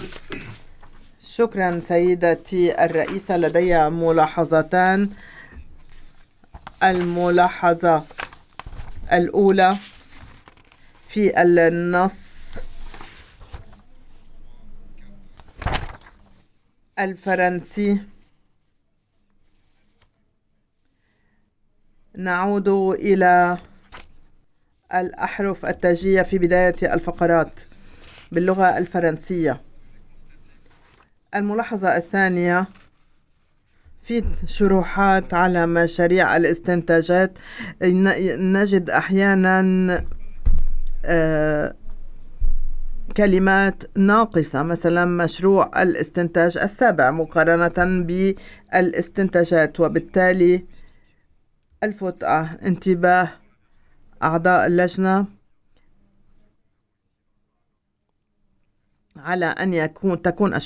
شكرا سيدتي الرئيسة. لدي ملاحظتان. الملاحظة الأولى في النص الفرنسي نعود إلى الأحرف التاجية في بداية الفقرات باللغة الفرنسية. الملاحظة الثانية في شروحات على مشاريع الاستنتاجات نجد أحيانا كلمات ناقصة، مثلا مشروع الاستنتاج السابع مقارنة بالاستنتاجات، وبالتالي ألفت انتباه أعضاء اللجنة على أن تكون